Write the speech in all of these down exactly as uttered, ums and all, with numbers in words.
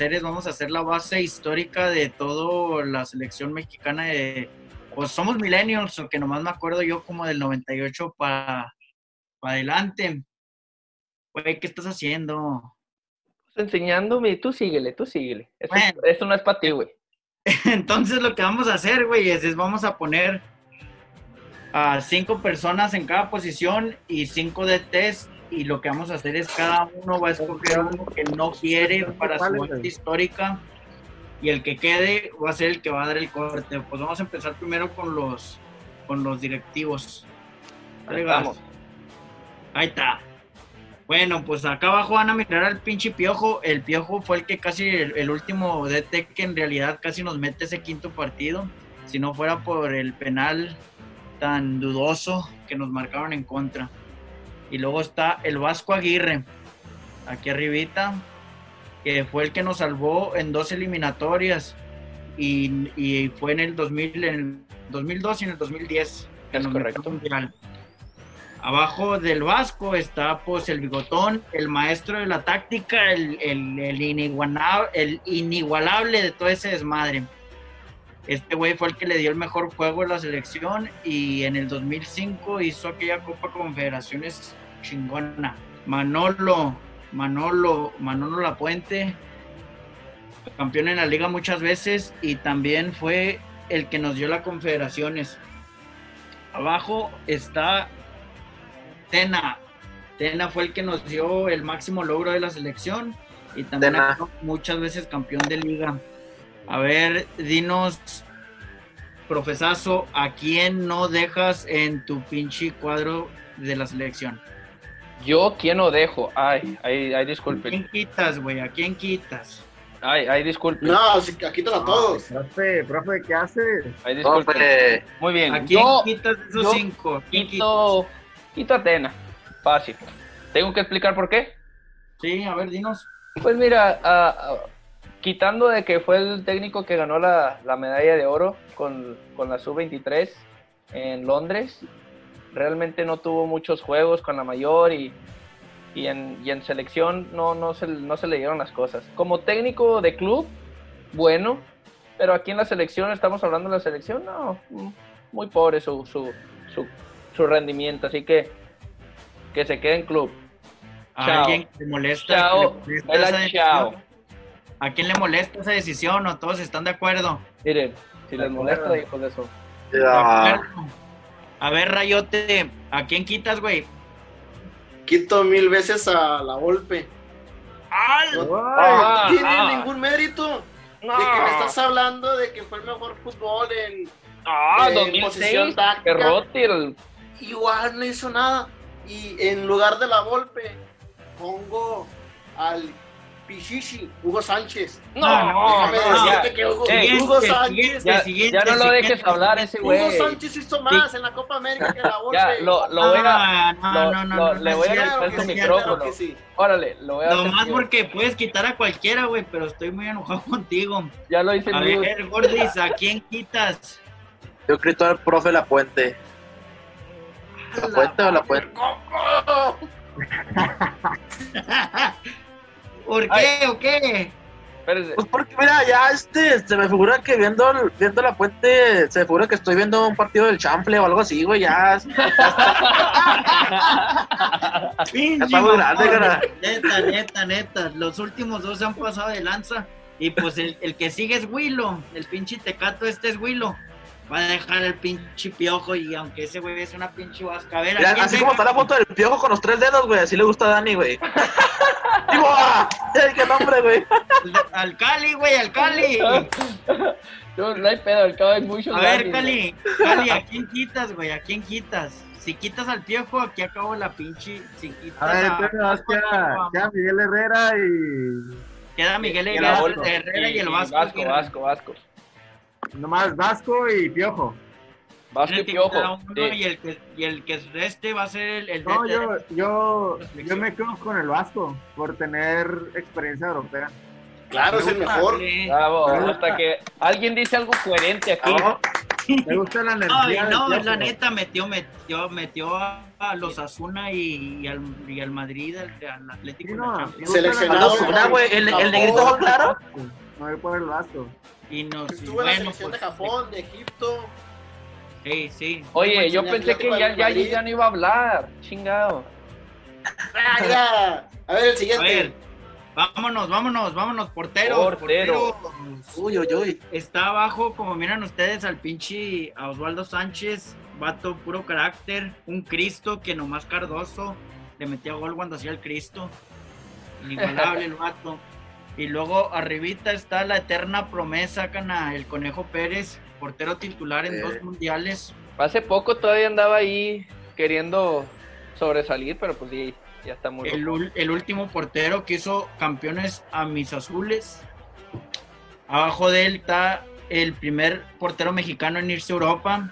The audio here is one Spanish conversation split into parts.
hacer es, vamos a hacer la base histórica de toda la selección mexicana de, pues somos millennials, o que nomás me acuerdo yo como del noventa y ocho para pa adelante. Güey, ¿qué estás haciendo? Pues enseñándome, tú síguele, tú síguele. Esto, Bueno, esto no es para ti, güey. entonces lo que vamos a hacer, güey, es, es vamos a poner a cinco personas en cada posición y cinco D Ts, y lo que vamos a hacer es cada uno va a escoger uno que no quiere para su base histórica, y el que quede va a ser el que va a dar el corte. Pues vamos a empezar primero con los con los directivos. Ahí estamos. Ahí está. Bueno, pues acá abajo van a mirar al pinche Piojo. El Piojo fue el que casi, el, el último D T que en realidad casi nos mete ese quinto partido. Si no fuera por el penal tan dudoso que nos marcaron en contra. Y luego está el Vasco Aguirre, aquí arribita, que fue el que nos salvó en dos eliminatorias. Y, y fue en el dos mil, en el dos mil dos y en el dos mil diez. Que es nos correcto. Mundial. Abajo del Vasco está pues el bigotón, el maestro de la táctica, el, el, el, inigualable, el inigualable de todo ese desmadre. Este güey fue el que le dio el mejor juego a la selección, y en el dos mil cinco hizo aquella Copa Confederaciones chingona. Manolo, Manolo, Manolo Lapuente, campeón en la liga muchas veces, y también fue el que nos dio la Confederaciones. Abajo está Tena. Tena fue el que nos dio el máximo logro de la selección, y también muchas veces campeón de liga. A ver, dinos, profesazo, ¿a quién no dejas en tu pinche cuadro de la selección? Yo, ¿quién no dejo? Ay, ay, ay, disculpen. ¿A quién quitas, güey? ¿A quién quitas? Ay, ay, disculpen. No, sí, quítalo a todos. No, profe, profe, ¿qué haces? Ay, disculpen. Profe. Muy bien. ¿A quién yo, quitas esos yo cinco? ¿Quién quito, quito a Tena. Fácil. ¿Tengo que explicar por qué? Sí, a ver, dinos. Pues mira, uh, uh, quitando de que fue el técnico que ganó la, la medalla de oro con, con la sub veintitrés en Londres, realmente no tuvo muchos juegos con la mayor, y, y, en, y en selección no, no, se, no se le dieron las cosas. Como técnico de club, bueno, pero aquí en la selección, estamos hablando de la selección, no, muy pobre su, su, su, su rendimiento, así que que se quede en club. ¿A Chao. alguien que le molesta, Chao. que le molesta esa decisión? Chao. ¿A quién le molesta esa decisión, o todos están de acuerdo? Miren, si les molesta, hijos de eso. Ya. A ver, Rayote, ¿a quién quitas, güey? Quito mil veces a la Volpe. No Ah, tiene ah. ningún mérito. No. De que me estás hablando de que fue el mejor fútbol en Ah, en dos mil posición seis, táctica. Perrotti, el... igual no hizo nada. Y en lugar de la Volpe pongo al Pichichi, Hugo Sánchez. No, Déjame no, decirte ya. que Hugo, Eh, Hugo siguiente, Sánchez Ya, siguiente, ya no lo siguiente, dejes hablar ese güey. Hugo Sánchez hizo más en la Copa América que la Volpe. Ya, lo, lo voy a... Ah, no, lo- no, no, lo- no, le no voy a es cierto, quitar que tu sí, micrófono. claro que sí. Órale, lo voy a hacer. Nomás yo. porque puedes quitar a cualquiera, güey, pero estoy muy enojado contigo. Ya lo hice A en mute. ver, Gordis, ¿a quién quitas? Yo grito al profe La Puente. ¿La Puente o La Puente? ¿Por qué Ay. o qué? Espérese. Pues porque mira, ya este, se me figura que viendo, viendo La Puente, se me figura que estoy viendo un partido del Chample o algo así, güey, ya. Pinche Está muy grande, mamón. cara. Neta, neta, neta. Los últimos dos se han pasado de lanza. Y pues el, el que sigue es Willow. El pinche tecato este es Willow. Va a dejar el pinche Piojo, y aunque ese güey es una pinche vasca. A ver, Mira, ¿a quién así deja? como está la foto del Piojo con los tres dedos, güey, así le gusta a Dani, güey. ¡Digo, ah! ¡Qué nombre, güey! Al Cali, güey, al Cali. No, no hay pedo, al cabo hay muchos. A ver, Dani, Cali, Cali, ¿a quién quitas, güey? ¿A quién quitas? Si quitas al Piojo, aquí acabo la pinche. Si quitas A ver, a- entonces queda, queda Miguel Herrera y queda Miguel Y Herrera, la Volpe. Herrera y el Y Vasco. Vasco, Aguirre. Vasco, Vasco. nomás Vasco y Piojo. Vasco y Tiene que quitar a Piojo. uno, Sí. y el que y el que reste va a ser el, el No, D T. yo, yo, La selección. yo me quedo con el Vasco por tener experiencia europea. Claro, es el mejor. Sí. Bravo, hasta que alguien dice algo coherente aquí. No, Me gusta la Ay, energía. del no, Piojo. la neta metió, metió, metió a, a los Asuna y, y, al, y al Madrid, al, al Atlético Sí, en no, la me Champions. gusta la Seleccionado energía. Osuna, güey, el, el negrito Japón. ojo claro. No voy por el Vasco. Y nos, y Estuvo en la bueno, selección pues, de Japón, de Egipto. Sí, sí. Oye, yo en el pensé que Atlético ya, de ya, Madrid. ya no iba a hablar. Chingado. Ah, ya. A ver, el A siguiente. ver, vámonos, vámonos, vámonos, porteros. Portero. porteros. Uy, uy, uy. Está abajo, como miran ustedes, al pinche a Osvaldo Sánchez, vato puro carácter, un Cristo que nomás Cardoso le metía gol cuando hacía el Cristo, inigualable el vato. Y luego arribita está la eterna promesa, cana, el Conejo Pérez, portero titular en Eh. dos mundiales. Hace poco todavía andaba ahí queriendo sobresalir, pero pues sí, ya está muy El, loco. ul- el último portero que hizo campeones a mis azules. Abajo de él está el primer portero mexicano en irse a Europa.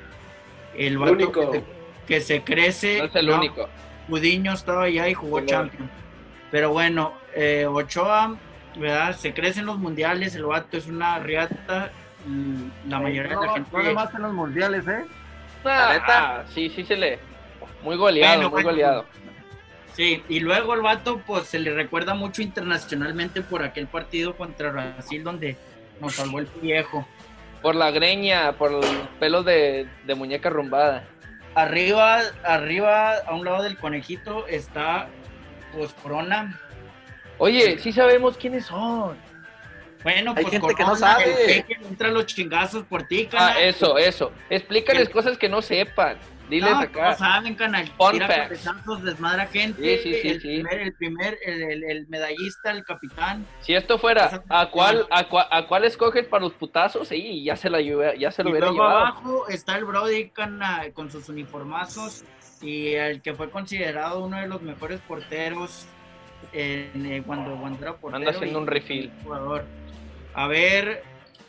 El vato único. Que, se, que se crece. No es el No, único. Gudiño estaba allá y jugó Simón. Champions. Pero bueno, eh, Ochoa, ¿verdad? Se crece en los mundiales. El vato es una riata. mm, La mayoría no, de la gente. No nomás en los mundiales, ¿eh? Ah, neta? ah, sí, sí se le. Muy goleado, Bueno, muy bueno. goleado. Sí, y luego el vato, pues se le recuerda mucho internacionalmente por aquel partido contra Brasil donde nos salvó el viejo. Por la greña, por los pelos de, de muñeca rumbada. Arriba, arriba, a un lado del conejito, está pues Corona. Oye, sí sabemos quiénes son. Bueno, Hay pues gente que no Corona, sabe. el peque entra a los chingazos por ti, Ah, cana. eso, eso. Explícales El- cosas que no sepan. Diles No, acá. no saben, canal. Fun Tira facts. cabezazos, desmadra gente. Sí, sí, sí, el, sí. Primer, el primer, el, el- el medallista, el capitán. Si esto fuera, ¿a cuál, a, cuál, ¿a cuál escoges para los putazos? Sí, ya se, la, llevé- ya se lo Y hubiera luego llevado. abajo está el Brody cana, con sus uniformazos y el que fue considerado uno de los mejores porteros en, eh, cuando, cuando era portero. Anda haciendo y- un refill. y jugador. A ver,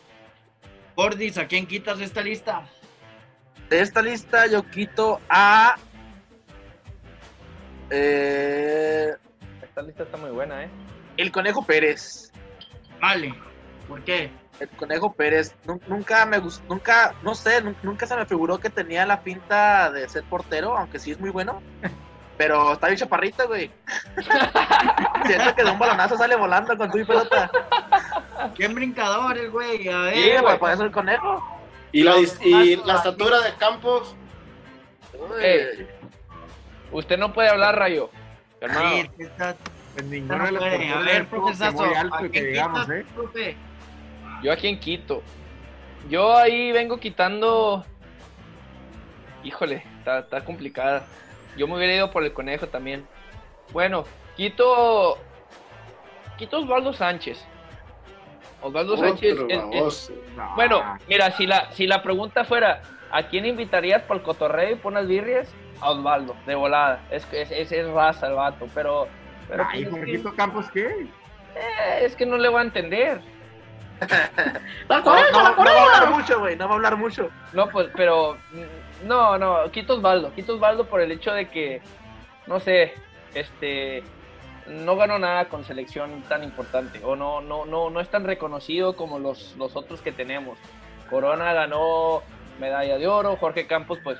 Gordis, ¿a quién quitas de esta lista? De esta lista yo quito a... Eh, Esta lista está muy buena, ¿eh? el Conejo Pérez. Vale, ¿por qué? El Conejo Pérez. Nu- Nunca me gustó, nunca, no sé, nu- nunca se me figuró que tenía la pinta de ser portero, aunque sí es muy bueno. Pero está bien chaparrito, güey. Siento que de un balonazo sale volando con tu pelota. ¿Quién brincador el güey? A ver, Sí, güey. güey, por eso el Conejo. Y la, dis- y Más- la estatura de Campos. Uy. Ey. Usted no puede hablar, Rayo. Hermano. sí, está- Pues está ninguno no de los puede. A porteros ver, es como que profesazo, muy alto ¿a que quién digamos, quitas, ¿eh? profe? Yo aquí en Quito. Yo ahí vengo quitando. Híjole, está, está complicada. Yo me hubiera ido por el Conejo también. Bueno, quito. Quito a Osvaldo Sánchez. Osvaldo Sánchez. Otro es- es- baboso. No. bueno, mira, si la, si la pregunta fuera: ¿a quién invitarías para el cotorreo y por unas birrias? A Osvaldo, de volada. Es, es, es, es raza el vato, pero. pero Ay, pues, es, que, Jorgito Campos, ¿qué? eh, es que no le voy a entender. No, no, no va a hablar mucho, güey, no va a hablar mucho. No, pues, pero mm, no, no, quito Osvaldo, quito Osvaldo por el hecho de que, no sé, este, no ganó nada con selección tan importante, o no, no, no, no es tan reconocido como los, los otros que tenemos. Corona ganó medalla de oro, Jorge Campos, pues,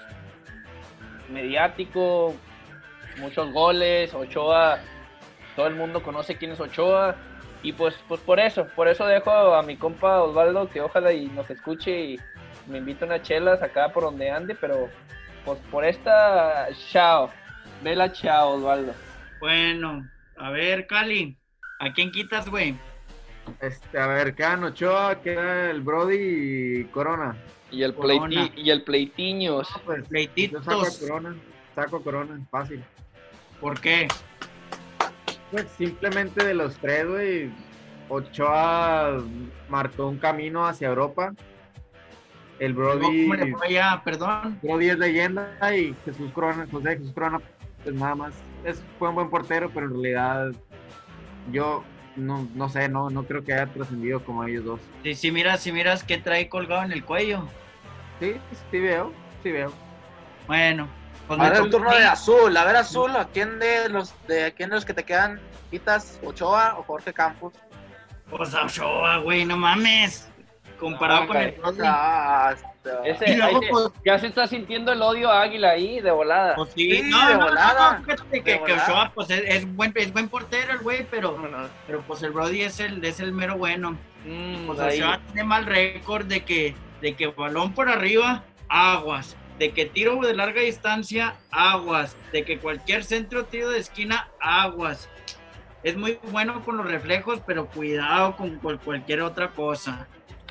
mediático, muchos goles, Ochoa, todo el mundo conoce quién es Ochoa. Y pues, pues por eso, por eso dejo a mi compa Osvaldo que ojalá y nos escuche y me invite unas chelas acá por donde ande, pero pues por esta, chao, vela chao Osvaldo. Bueno, a ver, Cali, ¿a quién quitas, güey? Este, a ver, quedan Ochoa, queda el Brody y Corona. Y el, Corona. pleiti, y el pleitiños. No, pues, Pleititos. yo saco a Corona, saco a Corona, fácil. ¿Por qué? Pues simplemente de los tres, güey, Ochoa marcó un camino hacia Europa. El Brody, ¿Cómo le fue allá? Perdón. Brody es leyenda y Jesús Corona, José Jesús Corona, pues nada más, es, fue un buen portero, pero en realidad yo no, no sé, no, no creo que haya trascendido como ellos dos. Sí, sí, miras, si miras qué trae colgado en el cuello. Sí, sí veo, sí veo. Bueno, pues me Ahora el toca turno a mí. de Azul, a ver Azul, ¿a quién de los de a quién de los que te quedan quitas? ¿Ochoa o Jorge Campos? Pues a Ochoa, güey, no mames. Comparado No, con el güey. Brody. Ah, Ese, Y luego, ahí se- pues- ya se está sintiendo el odio a Águila ahí, de volada. Pues sí, Sí, no, de no, volada, no, no, fíjate de que, que volada. Ochoa, pues es, es buen, es buen portero el güey, pero, No, no. pero pues el Brody es el, es el mero bueno. Mm, Pues ahí. Ochoa tiene mal récord de que, de que balón por arriba, aguas. De que tiro de larga distancia, aguas. De que cualquier centro, tiro de esquina, aguas. Es muy bueno con los reflejos, pero cuidado con, con cualquier otra cosa.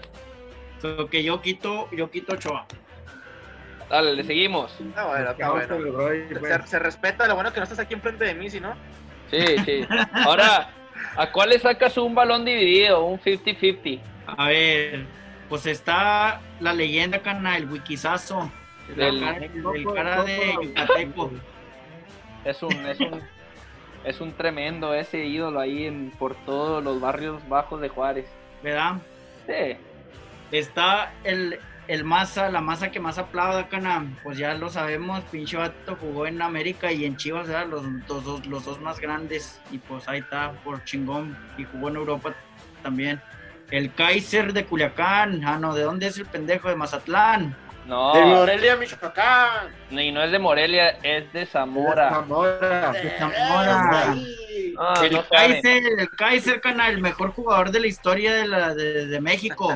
So que yo quito, yo quito Ochoa. Dale, le seguimos. Ah, bueno, está Vamos bueno. con el Brody, Se, pues. se respeta, lo bueno que no estás aquí enfrente de mí, si no. Sí, sí. Ahora, ¿a cuál le sacas un balón dividido? Un cincuenta cincuenta. A ver, pues está la leyenda, cana, el wikizazo. Del- El cara, el Coco- cara de Coco- Yucateco. Es un, es un, es un tremendo ese ídolo ahí en, por todos los barrios bajos de Juárez. ¿Verdad? Sí. Está el, el Maza, la Maza que más aplauda, cana. Pues ya lo sabemos, pinche vato jugó en América y en Chivas, ¿verdad? Los, dos- dos, los dos más grandes. Y pues ahí está, por chingón. Y jugó en Europa también. El Kaiser de Culiacán. Ah, no, ¿de dónde es el pendejo? De Mazatlán. No, De Morelia, Michoacán. y no es de Morelia, es de Zamora. Zamora. De Zamora. Ahí. Ah, el no saben. Kaiser, el Kaiser, cana, el mejor jugador de la historia de, la, de, de México.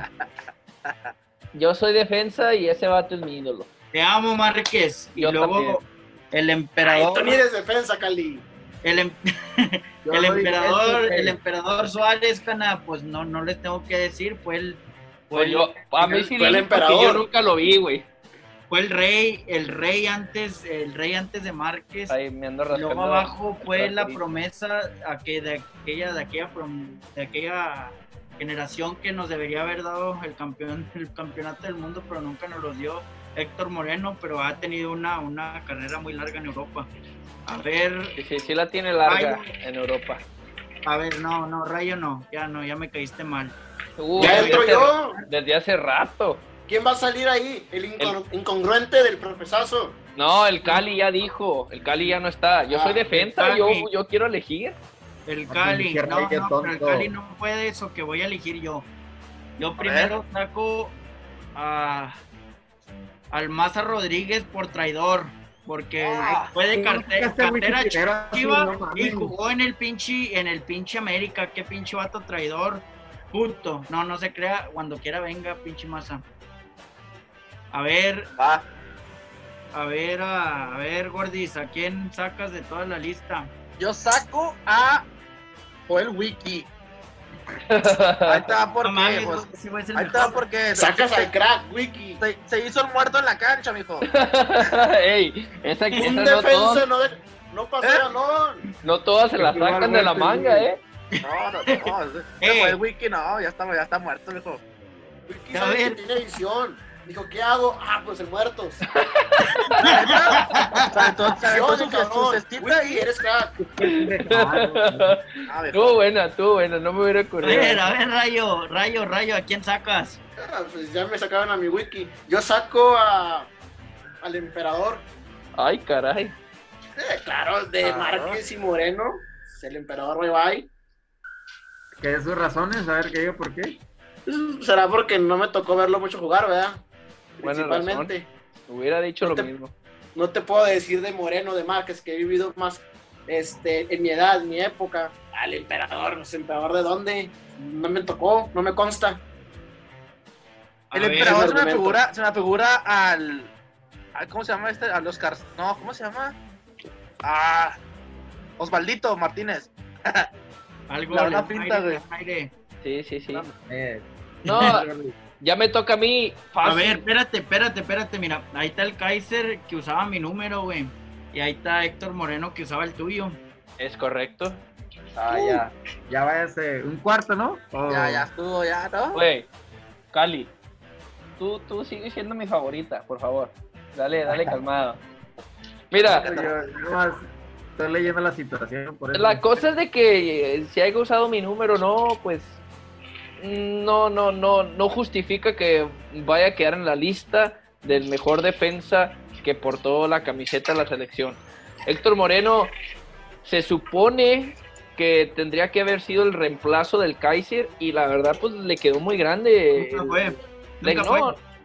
Yo soy defensa y ese vato es mi ídolo. Te amo, Márquez. Y Yo luego también. el Ay, emperador. tú ni eres defensa, Cali. El, em- Yo el soy emperador, defensa, el eh. emperador Suárez, cana, pues no, no les tengo que decir, fue el, fue Pues el, yo, a mí sí fue el le porque emperador. yo nunca lo vi, güey. fue el rey, el rey antes, el rey antes de Márquez. Ahí me ando Y rascando. luego abajo fue la raspadito. promesa a que de aquella, de aquella, prom- de aquella generación que nos debería haber dado el campeón, el campeonato del mundo, pero nunca nos lo dio Héctor Moreno, pero ha tenido una, una carrera muy larga en Europa. A ver, Sí, sí, sí la tiene larga Ay. en Europa. a ver, no, no, Rayo no, ya no, ya me caíste mal. Uh, Ya desde entro hace- yo. Desde hace rato. ¿Quién va a salir ahí? El, incon- incongruente del profesazo. No, el Cali ya dijo, el Cali ya no está. Yo Ah, soy defensa, el yo, Cali. yo quiero elegir. El Ah, Cali, pinche no, Rayo no, pero el tonto. Cali no puede eso, que voy a elegir yo. Yo primero saco a, al Maza Rodríguez por traidor, porque Ah, fue de ¿cómo carte- sacaste a Wiki cartera primero así? chiva No y mames. jugó en el pinche, en el pinche América, qué pinche vato traidor, puto. No, no se crea, cuando quiera venga, pinche Maza. A ver, Va. a ver, a, a ver, Gordis, ¿a quién sacas de toda la lista? Yo saco a Joel Wiki. Ahí está No porque, mames, pues, ese güey es el ahí mejor. está porque Sacas se, al crack, Wiki. se- se hizo el muerto en la cancha, mijo. Ey, esa, esa Un no, defensa todas, no, de- no pasó ¿Eh? balón. no todas se la Igual sacan de la muerte, manga, güey. eh. No, no, no. ese- Eh. Joel Wiki no, ya está, ya está muerto, mijo. Wiki A sabe que ver. tiene visión. Dijo, ¿qué hago? Ah, pues el muertos. Saltó, saltó su, Visión, cabrón. su cestita Wiki, y... eres crack. Ah, mijo. Estuvo buena, estuvo buena, no me hubiera A ocurrido. ver, a ver, Rayo, Rayo, Rayo, ¿a quién sacas? Ah, pues ya me sacaron a mi Wiki. Yo saco a al emperador. Ay, caray. Eh, claro, de Claro. Márquez y Moreno. El emperador Rebay. ¿Qué es sus razones? A ver, que diga por qué. Será porque no me tocó verlo mucho jugar, ¿verdad? Buena Principalmente. Hubiera dicho No lo te- mismo. No te puedo decir de Moreno, de Márquez, que he vivido más este, en mi edad, en mi época. Al emperador, pues, ¿emperador de dónde? No me tocó, no me consta. A El ver, emperador se me argumento. figura, se me figura al, al- ¿cómo se llama este? A los Cars, no, ¿cómo se llama? Ah, Osvaldito Martínez. algo la le verdad da pinta, aire, güey. le da aire. Sí, sí, sí. Eh, No, ya me toca a mí. A Fácil. ver, espérate, espérate, espérate, mira, ahí está el Kaiser que usaba mi número, güey. Y ahí está Héctor Moreno que usaba el tuyo. Es correcto. ah, ya. Ya váyase. Un cuarto, ¿no? O- Ya, ya estuvo, ya, ¿no? Güey, Cali, tú, tú sigues siendo mi favorita, por favor. Dale, dale calmado. Mira, Yo, yo nomás estoy leyendo la situación. Por eso. la cosa es de que eh, si haya usado mi número, no, pues no, no, no, no justifica que vaya a quedar en la lista del mejor defensa que portó la camiseta de la selección. Héctor Moreno se supone que tendría que haber sido el reemplazo del Kaiser y la verdad pues le quedó muy grande. Nunca fue. Le- Nunca no, fue.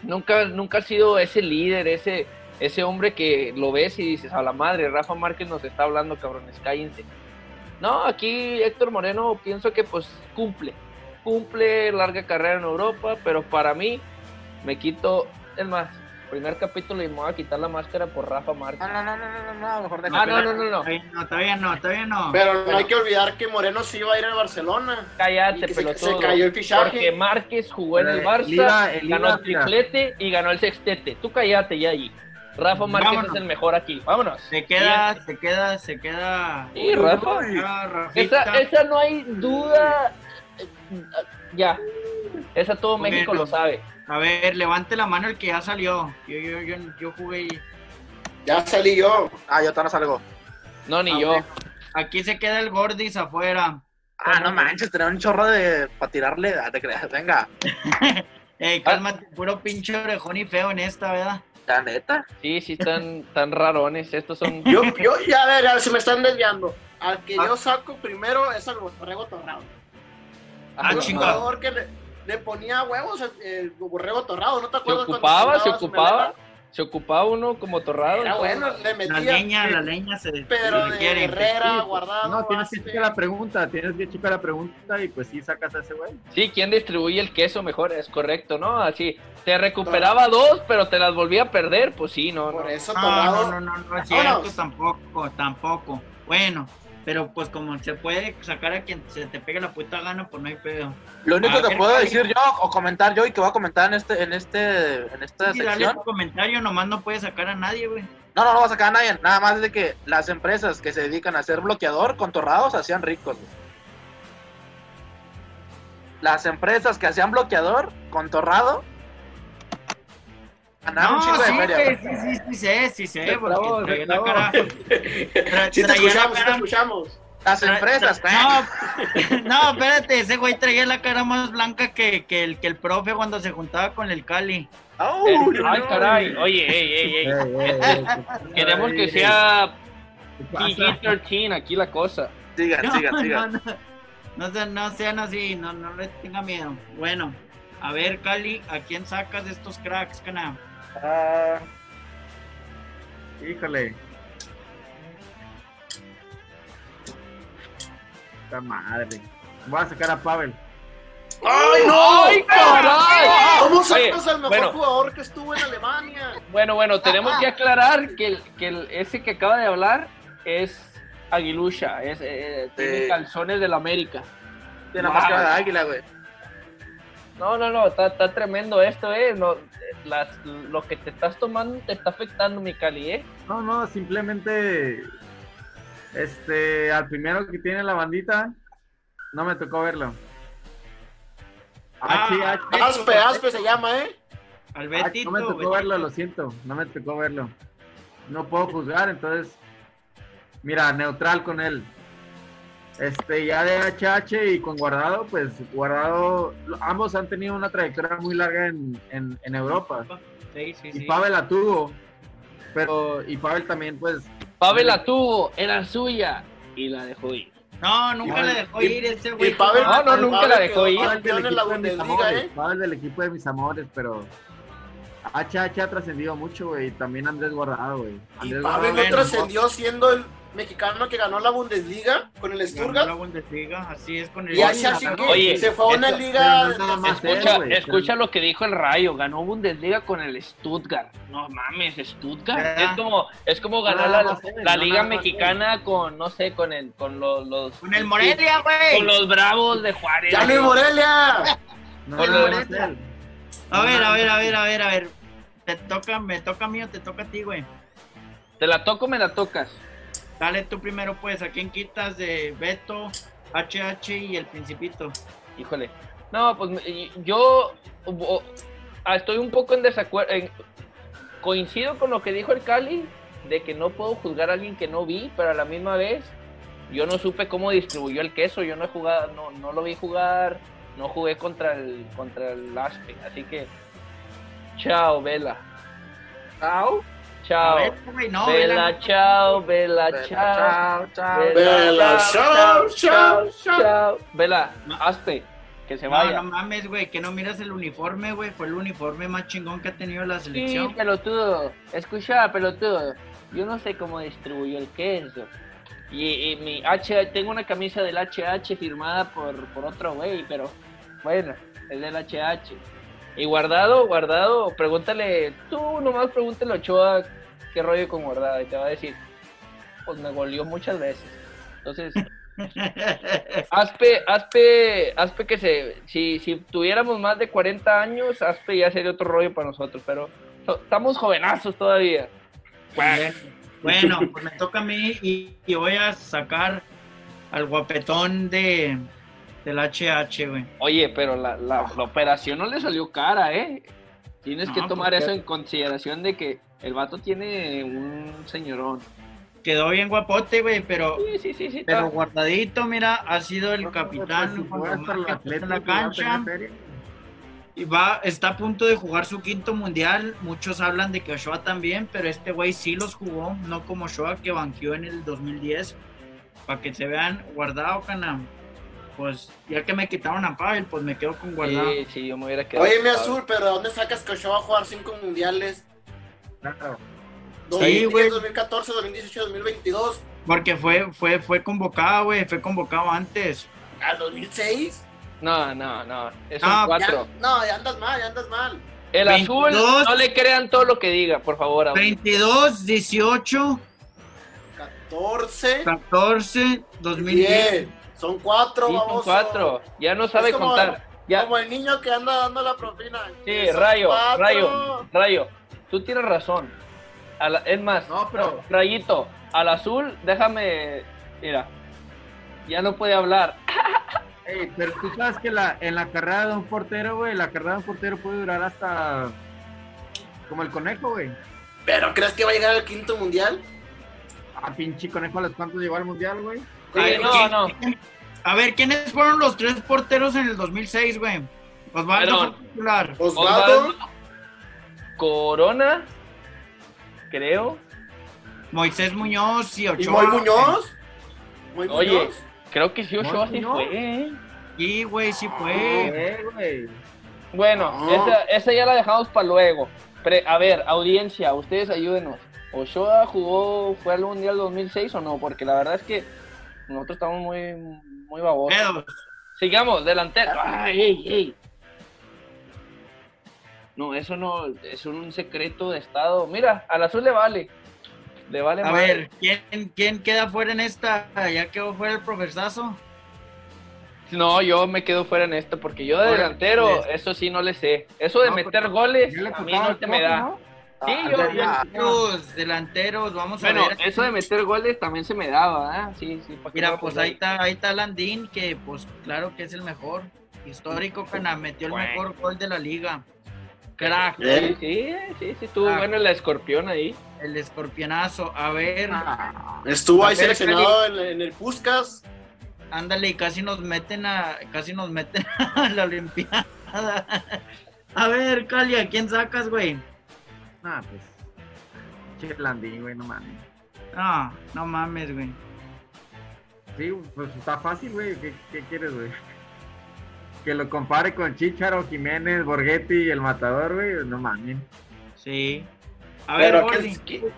nunca, nunca ha sido ese líder, ese, ese hombre que lo ves y dices, a la madre, Rafa Márquez nos está hablando, cabrones, cállense. No, aquí Héctor Moreno pienso que pues cumple, cumple larga carrera en Europa, pero para mí me quito, es más, primer capítulo y me voy a quitar la máscara por Rafa Márquez. No, no, no, no, no, no, mejor Ah, no, no, no, no. No, todavía no, todavía no. Pero no hay que olvidar que Moreno sí iba a ir al Barcelona. Cállate, Y que se- pelotudo. se cayó el fichaje. Porque Márquez jugó en el Pero Barça, el Liga- el ganó Liga- el triplete y ganó el sextete. Tú cállate ya allí. Rafa Márquez Vámonos. es el mejor aquí. Vámonos. Se queda, se queda, se queda. Sí, Rafa. Ah, Rafita. Esa, esa no hay duda. Ya. Esa todo Bueno. México lo sabe. A ver, levante la mano el que ya salió. Yo, yo, yo, yo jugué y... Ya salí yo. Ah, yo todavía no salgo. No, ni A yo. ver, aquí se queda el Gordis afuera. Ah, no manches, tenía un chorro de... para tirarle, ah, te creas, venga. Ey, cálmate, puro pinche orejón y feo en esta, ¿verdad? La neta. Sí, sí, están tan rarones. Estos son. Yo, yo, ya, a ver, a ver, si me están desviando. Al que yo saco primero es al Borrego Torrado. Ah, Un chingado. jugador que le, le ponía huevos el, el Borrego Torrado, ¿no te Se acuerdas? cuando ocupaba, se jugaba su ocupaba. melena? Se ocupaba uno como torrado. Era entonces- bueno, le La metía. leña, la leña se, Pero se de quiere. Herrera, Sí, Guardado. No, tienes que Vázquez. checar la pregunta, tienes que checar la pregunta y pues sí sacas a ese güey. Sí, ¿quién distribuye el queso mejor? Es correcto, ¿no? Así, te recuperaba dos, pero te las volvía a perder, pues sí, no, no. Por eso No, Torrado. no, no, no, no es cierto, Vámonos. tampoco, tampoco. Bueno, pero pues como se puede sacar a quien se te pegue la puta gana, pues no hay pedo. Lo único A que ver, puedo Cali. decir yo, o comentar yo, y que voy a comentar en este, en este, en esta Sí, dale sección. tu comentario, nomás no puedes sacar a nadie, güey. No, no, no va a sacar a nadie. Nada más de que las empresas que se dedican a hacer bloqueador con torrados se hacían ricos, güey. Las empresas que hacían bloqueador con torrado ganaban un No, chingo de sí, feria, güey, güey. sí, sí, sí sé, sí sé, Se porque trabó, se traía la trabó. cara... tra- Sí te traía la escuchamos, sí te cara- escuchamos. Las tra- empresas, tra- No, no, espérate, ese güey traía la cara más blanca que, que, el, que el profe cuando se juntaba con el Cali. ¡Oh! El- Ay, caray. Oye, ey, ey, ey. Ey, ey, ey, Queremos que ey, sea ¿qué P pasa? G trece aquí la cosa. Sigan, No, sigan, sigan. no, no, no sean, no sean así, no, no les tenga miedo. Bueno, a ver, Cali, ¿a quién sacas de estos cracks, cana? Ah, híjole. Esta madre. Voy a sacar a Pavel. ¡Ay, no! ¡Ay, caray! ¿Cómo Oye, sacas al mejor bueno. jugador que estuvo en Alemania? Bueno, bueno, tenemos que aclarar que, el, que el- ese que acaba de hablar es Aguilucha, es, eh, tiene Sí. calzones del América. Tiene la Wow. máscara de águila, güey. No, no, no, está, está tremendo esto, eh. No, las, lo que te estás tomando te está afectando, mi Cali, eh. No, no, simplemente. Este, al primero que tiene la bandita, no me tocó verlo. Ah, H, H, Aspe, Aspe se llama, ¿eh? Al Ah, Betito. no me tocó Betito. verlo, lo siento, no me tocó verlo. No puedo juzgar, entonces, mira, neutral con él. Este, ya de H H y con Guardado, pues Guardado, ambos han tenido una trayectoria muy larga en, en, en Europa. Sí, sí, Y sí. Pavel la tuvo, pero, y Pavel también, pues, Pavel la tuvo, era suya y la dejó ir. No, nunca Y- le dejó y- ir ese güey. y Pavel- No, no, el nunca Pavel la dejó quedó ir. Pavel del campeón en la equipo de mis Bundesliga, amores, ¿eh? Pavel del equipo de mis amores, pero H H ha trascendido mucho, güey, y también Andrés Guardado, güey. Y Andrés Pavel no bueno, trascendió siendo el mexicano que ganó la Bundesliga con el Ganó la Stuttgart. Bundesliga, así es con el... Y así así que Oye, se fue a una esto- liga. pero no es nada más él, Escucha, güey, escucha pero- lo que dijo el Rayo, ganó Bundesliga con el Stuttgart. No mames, Stuttgart. ¿Verdad? Es como, es como ganar nada la, más él, la no liga nada más mexicana con, no sé, con el, con los, los Con el Morelia, güey. con los Bravos de Juárez. ¡Ya no hay Morelia! No, Con nada lo- más él. A ver, a ver, a ver, a ver, a ver. Te toca, me toca a mí o te toca a ti, güey. Te la toco, me la tocas. Dale tú primero, pues. ¿A quién quitas de Beto, H H y el Principito? Híjole. No, pues me- yo o- ah, estoy un poco en desacuerdo. en- coincido con lo que dijo el Cali, de que no puedo juzgar a alguien que no vi, pero a la misma vez yo no supe cómo distribuyó el queso. Yo no he jugado, no, no lo vi jugar, no jugué contra el contra el Aspe, así que chao, Vela. Chao. Chao. A ver, güey, no, Vela, Vela, no. chao, Vela, Vela, chao. chao, chao. Vela, chao, chao, chao. chao. Vela, Aspe, que se No, vaya. no mames, güey, que no miras el uniforme, güey. Fue el uniforme más chingón que ha tenido la Sí, selección. pelotudo. Escucha, pelotudo. Yo no sé cómo distribuyó el queso. Y, y mi H, tengo una camisa del H H firmada por, por otro güey, pero bueno, es del H H. Y Guardado, Guardado, pregúntale, tú nomás pregúntale a Ochoa qué rollo con Guardado y te va a decir, pues me goleó muchas veces. Entonces, Aspe, Aspe, Aspe que se, si, si tuviéramos más de cuarenta años, Aspe ya sería otro rollo para nosotros, pero so, estamos jovenazos todavía. Bueno, bueno, pues me toca a mí y, y voy a sacar al guapetón de del H H, güey. Oye, pero la, la, la operación no le salió cara, ¿eh? Tienes No, que tomar ¿por qué? eso en consideración de que el vato tiene un señorón. Quedó bien guapote, güey, pero, Sí, sí, sí, sí. pero está- Guardadito, mira, ha sido el No, capitán pues, si cuando juegas para más el que puso en Atlético, la va a cancha. tener feria. Y va, está a punto de jugar su quinto mundial. Muchos hablan de que Ochoa también, pero este güey sí los jugó, no como Ochoa que banqueó en el dos mil diez. Para que se vean, Guardado, Canam. Pues ya que me quitaron a Pavel, pues me quedo con Guardado. Sí, sí, yo me hubiera quedado. Oye, mi azul, pero ¿de dónde sacas que Ochoa va a jugar cinco mundiales? Claro. Sí, dos mil diez, güey. dos mil catorce, dos mil dieciocho, dos mil veintidós, Porque fue, fue, fue convocado, güey, fue convocado antes. al dos mil seis. No, no, no. Es Ah, un cuatro. Ya- no, ya andas mal, ya andas mal. El azul, veintidós. no le crean todo lo que diga, por favor. aún. veintidós, dieciocho, catorce, catorce, dos mil diez. diez. Son cuatro, Sí, son vamos. cuatro. Ya no sabe Es como- contar. Ya. Como el niño que anda dando la propina. Sí, Son Rayo, cuatro. Rayo, Rayo. Tú tienes razón. A la- es más, No, pero- Rayito, al azul, déjame. Mira, ya no puede hablar. Ey, pero tú sabes que la, en la carrera de un portero, güey, la carrera de un portero puede durar hasta como el conejo, güey. ¿Pero crees que va a llegar al quinto mundial? A pinche conejo, ¿a los cuantos llegó al mundial, güey? Sí, Ay, no, ¿quién- no. quién- A ver, ¿quiénes fueron los tres porteros en el dos mil seis, güey? Osvaldo Perdón. fue titular. Osvaldo. Osvaldo, Corona, creo. Moisés Muñoz y Ochoa. ¿Y Moy Muñoz? Moy Oye. Muñoz. Creo que sí, Ochoa sí ¿No? fue. ¿eh? Sí, güey, sí fue. Eh, güey. Bueno, No. esa, esa ya la dejamos para luego. Pre- a ver, audiencia, ustedes ayúdenos. ¿Ochoa jugó, fue al Mundial dos mil seis o no? Porque la verdad es que nosotros estamos muy, muy babosos. Pedos. Sigamos, delantero. Ay, ey, ey. No, eso no, es un secreto de estado. Mira, al azul le vale. Le vale A madre. ver, ¿quién, ¿quién queda fuera en esta? ¿Ya quedó fuera el profesazo? No, yo me quedo fuera en esto porque yo de Ahora, delantero, les- eso sí no le sé. Eso de No, meter pues, goles, ya le a mí tocaba no el te me profe, da. ¿no? Sí, Ah, yo, ya, yo- ya. Los delanteros, vamos a Bueno, ver. eso de meter goles también se me daba, ¿eh? Sí, sí. ¿para qué Mira, no? pues ahí está, ahí está Landín, que pues claro que es el mejor. Histórico, Cana, metió el Bueno. mejor gol de la liga. Crack, Sí, sí, sí, sí, estuvo Ah. bueno el escorpión ahí. el escorpionazo. A ver, Ah, Estuvo A ahí ver, seleccionado en, en el Puskas. ándale, y casi nos meten a, casi nos meten a la Olimpiada. A ver, Cali, ¿a quién sacas, güey? ah, pues. Che, Landín, güey, no mames. No, no mames, güey. Sí, pues está fácil, güey. ¿Qué, qué quieres, güey? Que lo compare con Chícharo, Jiménez, Borghetti y el Matador, güey. No mames. Sí. A ver, Pero Gordy. ¿qué- qué?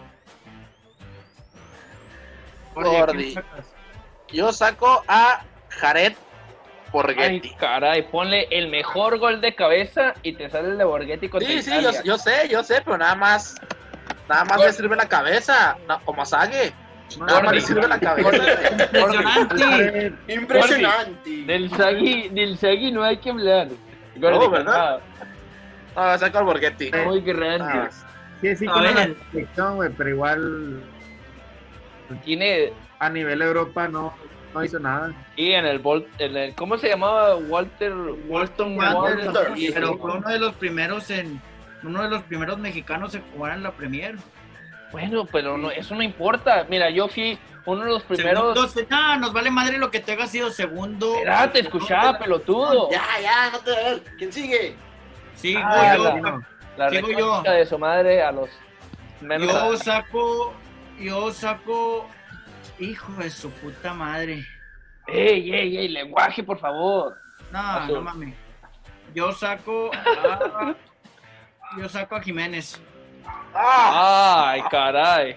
Gordy, ¿a quién Gordy. sacas? Yo saco a Jared Ay, Borghetti. caray, ponle el mejor gol de cabeza y te sale el de Borghetti contra Sí, sí, Italia. yo, yo sé, yo sé, pero nada más, nada más Gol. le sirve la cabeza, no, como Sague, No, nada más Gordy. le sirve la cabeza. Impresionante. Impresionante. Del Sagui, del Sagui no hay que hablar. Gordi, No, ¿verdad? calmado. No, saco al Borghetti. Muy grande. Ah, Sí, sí, A con la ver. selección, güey, pero igual Tiene, a nivel Europa no, no hizo nada. y en el, Vol- en el, ¿cómo se llamaba? Walter, Walton Walter. Wanderers, pero fue uno de los primeros en uno de los primeros mexicanos en jugar en la Premier. Bueno, pero no, eso no importa. Mira, yo fui uno de los primeros. Segundo, ah, nos vale madre lo que te haya sido segundo. Espérate, escuchá, pelotudo. Ya, ya, no te a ver. ¿Quién sigue? Sí, Ah, güey, la- yo, La Sigo reconcha yo. de su madre a los menos. yo saco, yo saco, hijo de su puta madre. Ey, ey, ey, lenguaje, por favor. No, Azul. no mames. Yo saco a... Yo saco a Jiménez. ¡Ah! Ay, caray.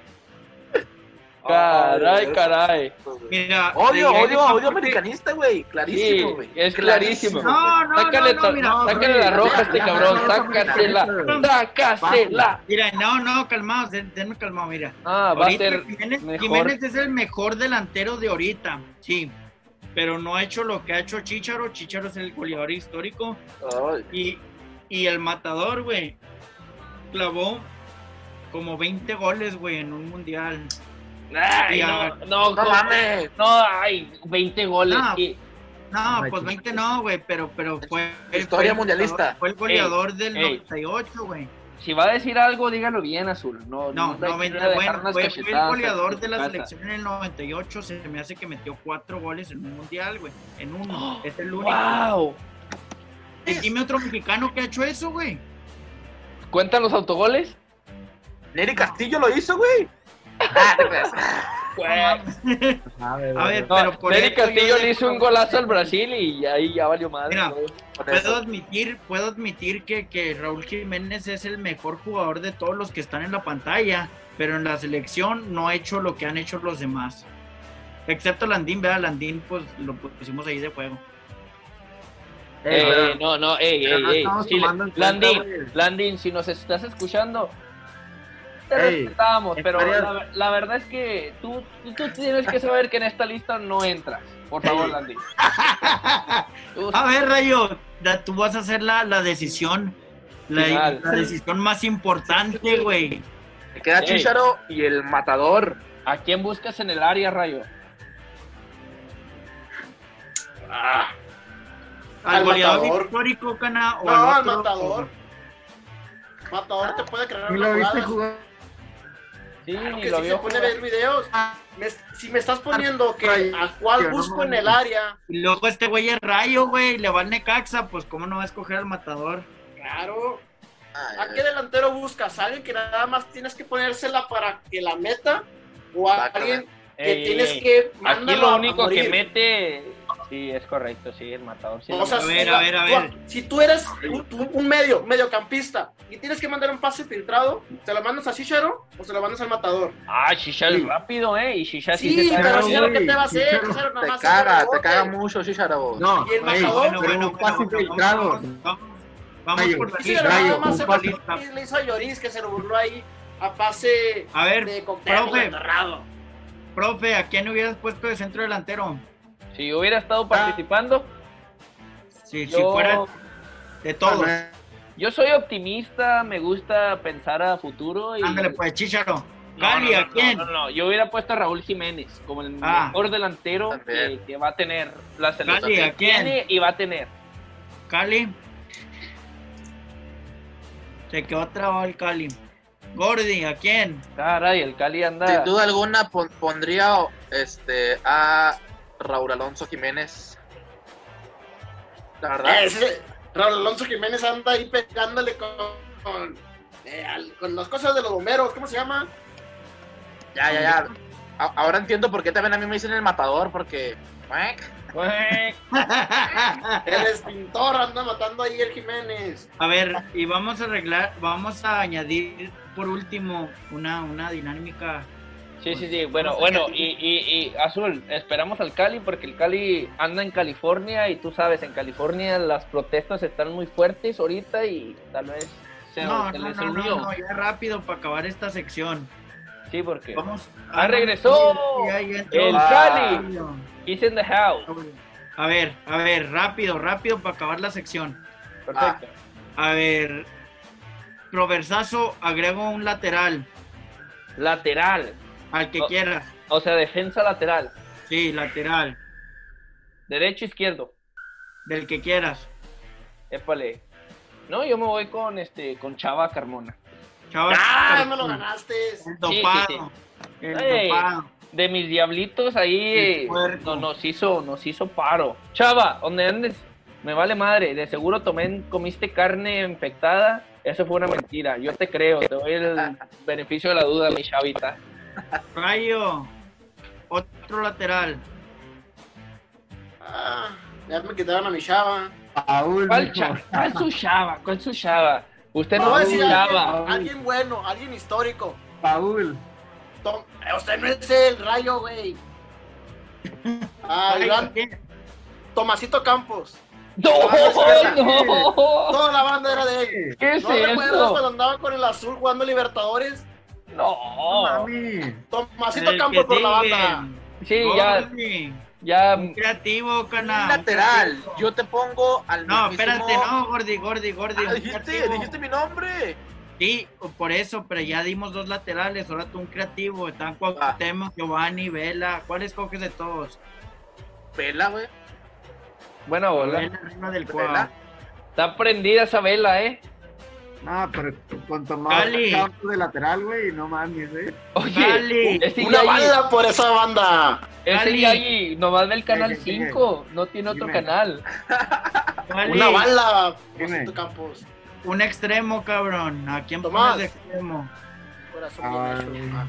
Caray, caray. Mira, Odio, le diré odio, que odio porque- americanista, güey. Clarísimo, Sí, güey. es clarísimo. No, no, Sácale, no, to- no, mira, sácale güey, la roja a este ya, cabrón, ya, sácasela, ya, sácasela. Mira, no, no, calmados, den- denme calmado, mira. Ah, va a Ahorita ser Jiménez, mejor. Jiménez es el mejor delantero de ahorita, sí. Pero no ha hecho lo que ha hecho Chícharo. Chícharo es el goleador histórico. Ay, Y, y el matador, güey, clavó como veinte goles, güey, en un mundial. Ay, Ya. no, no, no ¿cómo? mames. No, ay, veinte goles. No. sí. No, Ay, pues chico. veinte no, güey, pero, pero fue... Historia fue el mundialista. goleador- Fue el goleador del ey. noventa y ocho, güey. Si va a decir algo, dígalo bien, Azul. No, No, hay que noventa, dejar bueno, unas fue, fue el cachetadas goleador en de tu la casa. selección en el noventa y ocho. Se me hace que metió cuatro goles en un mundial, güey. En uno. Oh, Es el único. ¡Wow! Y dime otro mexicano que ha hecho eso, güey. ¿Cuentan los autogoles? Neri Castillo lo hizo, güey. Ah, te creas. Güey. A ver, A ver, No, pero por Neri eso yo Castillo le de- hizo un golazo al Brasil y ahí ya valió madre. Mira, ¿no? Con Puedo eso. admitir, puedo admitir que, que Raúl Jiménez es el mejor jugador de todos los que están en la pantalla, pero en la selección no ha hecho lo que han hecho los demás. Excepto Landín, vea, Landín pues lo pusimos ahí de juego. Eh, Eh, pero- no, no, ey, pero ey, no ey. estamos Sí, le- tomando en cuenta, Landín, güey. Landín, si nos estás escuchando, te Ey, respetamos, en pero varias- la, la verdad es que tú, tú, tú tienes que saber que en esta lista no entras. Por favor, Ey. Landín. Tú- A ver, Rayo, da- tú vas a hacer la, la decisión, la, Final. la decisión más importante, güey. Me queda Ey. Chícharo y el matador. ¿A quién buscas en el área, Rayo? Ah, Al Al goleador matador. histórico, Cana, o No, al al otro. matador. Matador te puede crear ¿Y una lo viste jugada. jugar? Sí, Claro ni que lo sí se vio pone a jugar. ver videos. Me- si me estás poniendo que Ay, a cuál yo no busco me- en el área, Y luego este güey es Rayo, güey, le va al Necaxa, pues cómo no va a escoger al matador. claro. ay, ¿A qué delantero buscas? ¿Alguien que nada más tienes que ponérsela para que la meta? ¿O a Sácala. alguien que Ey, tienes ey. que Aquí mandarlo lo a único que morir? mete. Sí, es correcto, sí, el matador. Sí, O lo sea, A mete. ver, si, a ver, a tú- ver. si tú eres un, tú- un medio, mediocampista, y tienes que mandar un pase filtrado, ¿se lo mandas a Chicharo o se lo mandas al matador? Ah, Shisha es Sí. rápido, ¿eh? Y Shisha sí, Sí, se pero sabe. si es lo que güey, te va a hacer, Chicharo Chicharo nada te más caga, hace te rebote. caga mucho, Chícharo. No, Y el ey, matador, Bueno, pero bueno, un bueno, pase bueno, filtrado. vamos, vamos, vamos Rayo, por la Sí, lista. pero Rayo, nada más un se pase- pasó- le hizo a Lloris que se lo burló ahí a pase A ver, de cóctel profe. enterrado. profe, ¿a quién hubieras puesto de centro delantero? Si hubiera estado participando, Si, si yo, fuera de todos. yo soy optimista, me gusta pensar a futuro. Y... Ándale, pues, Chicharo. No, Gali, no, ¿a no, quién? No, no, no, yo hubiera puesto a Raúl Jiménez como el Ah. mejor delantero que, También. que va a tener la selección. Gali, ¿a que quién? tiene y va a tener. Cali. Se quedó trabado el Cali. Gordi, ¿a quién? Caray, el Cali anda. Sin duda alguna pon- pondría este a Raúl Alonso Jiménez. La verdad. Ese, Raúl Alonso Jiménez anda ahí pegándole con, con, eh, al- con las cosas de los bomberos, ¿cómo se llama? Ya, ya, ya. A- ahora entiendo por qué también a mí me dicen el matador, porque. Güey, El extintor anda matando ahí el Jiménez. A ver, y vamos a arreglar, vamos a añadir por último una, una dinámica. Sí, sí, sí. Bueno, bueno, y, y, y Azul, esperamos al Cali porque el Cali anda en California y tú sabes, en California las protestas están muy fuertes ahorita y tal vez se, No, se no, les no, no, unió. no, ya rápido para acabar esta sección. Sí, porque Vamos. ¡Ah, regresó! Ya, ya entró. El Ah. Cali. He's in the house. A ver, a ver, rápido, rápido para acabar la sección. Perfecto. A ver, Proversazo, agrego un lateral, Lateral. al que Oh. quieras. O sea, defensa lateral. Sí, lateral, Derecho, izquierdo. del que quieras. Épale. No, yo me voy con este, con Chava Carmona. Chaval, ¡Ah, me lo ganaste! el dopado. El Ey. dopado. De mis diablitos ahí El puerco. no, nos hizo, nos hizo paro. Chava, donde andes, me vale madre. De seguro tomé, comiste carne infectada. Eso fue una mentira. Yo te creo, te doy el beneficio de la duda, mi chavita. Rayo, otro lateral. Ah, Ya me quitaron a mi chava. Paul, ¿Cuál, mijo. cha- ¿Cuál su chava? ¿Cuál su chava? Usted No no voy a es su decir alguien, chava. alguien bueno, alguien histórico. Paul. Tom- eh, usted no es el Rayo, güey. Ah, el Ay, gran ¿qué? Tomasito Campos. ¡No! ¡No! Toda la banda era de él. ¿Qué es ¿No recuerdas cuando eso? andaba con el azul jugando Libertadores? No No. mami. Tomasito El Campos que por la sigue. banda. Sí, ya, Gordi. ya. Un creativo, Un cana. un lateral. creativo. Yo te pongo al No, mismísimo- espérate, no, Gordi, Gordi, Gordi. Ah, un dijiste, creativo. dijiste mi nombre. Sí, por eso, pero ya dimos dos laterales, ahora tú un creativo. Están Cuauhtémoc, Giovanni, Vela. ¿Cuál escoges de todos? Vela, güey. Buena bola. Vela arriba del Vela. Cuau. Está prendida esa vela, ¿eh? No, pero con Tomás Cali. Campos de lateral, güey, no mames, eh. Oye, Dale. ese Una Yagi, banda por esa banda. ese Cali. Yagi nomás ve el canal Dime, dime. cinco, no tiene otro Dime. canal. Vale, Una bala, Dime. Tomasito Campos. un extremo, cabrón. ¿A quién Tomás. pones de extremo? Corazón bien Ay. hecho. Ah.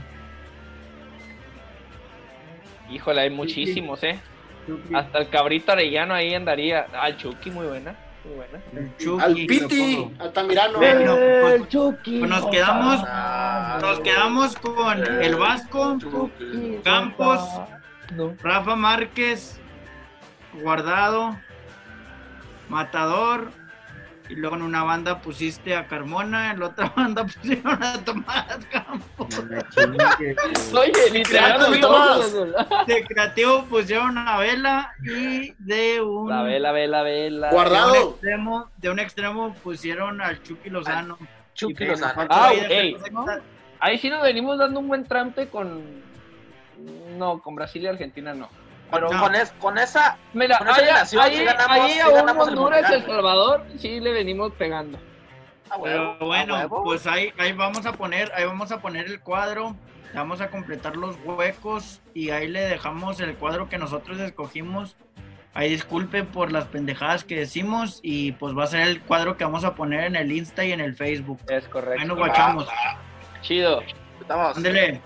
Híjole, hay muchísimos, ¿eh? Chucky. Hasta el cabrito Arellano ahí andaría. Ah, el Chucky, muy buena, muy buena. El Chucky. Al lo Piti, pongo. Altamirano. Bueno, pues- el Chucky. pues nos quedamos- Ah, Nos quedamos con el Vasco, Chucky. Campos, No. Rafa Márquez, Guardado, Matador, y luego en una banda pusiste a Carmona, en la otra banda pusieron a Tomás Campos. No me chingues. Oye, literal, Creativo, Tomás. De creativo pusieron a Vela y de un, La vela, vela, vela. de un Guardado. extremo, de un extremo pusieron al Chucky Lozano. Chucky Y Lozano. pues, Ah, ahí de ey. defensa- Ahí sí nos venimos dando un buen trampe con. No, con Brasil y Argentina no. Con, No. con es- con esa, Mira, Con esa ahí, alineación ahí, sí ganamos- ahí sí a un ganamos el Honduras y Mundial. El Salvador sí le venimos pegando. a huevo, Pero bueno, a huevo. pues ahí, ahí vamos a poner, ahí vamos a poner el cuadro, vamos a completar los huecos y ahí le dejamos el cuadro que nosotros escogimos. Ahí disculpen por las pendejadas que decimos y pues va a ser el cuadro que vamos a poner en el Insta y en el Facebook. Es correcto. Ahí nos guachamos. Chido. Estamos. Ándele.